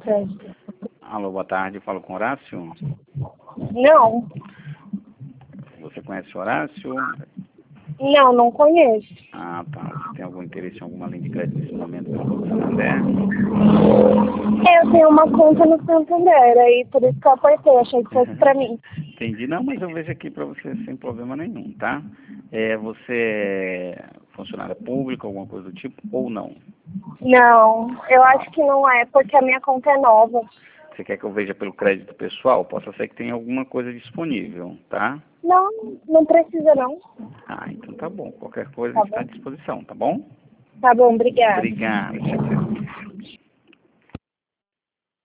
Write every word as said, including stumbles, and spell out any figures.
crédito. Alô, boa tarde, falo com Horácio. Não, Você conhece o Horácio? não, não conheço. Ah, tá. Você tem algum interesse em alguma linha de crédito nesse momento pelo Banco Santander? Eu tenho uma conta no Santander, aí por isso que eu apertei, achei que fosse pra mim. Entendi. Não, mas eu vejo aqui para você sem problema nenhum, tá? É, você é funcionária pública, alguma coisa do tipo, ou não? Não, eu acho que não é, porque a minha conta é nova. Você quer que eu veja pelo crédito pessoal? Possa ser que tenha alguma coisa disponível, tá? Não, não precisa não. Ah, então tá bom. Qualquer coisa Tá está à bom? disposição, tá bom? Tá bom, obrigada. Obrigado. Tchau, tchau.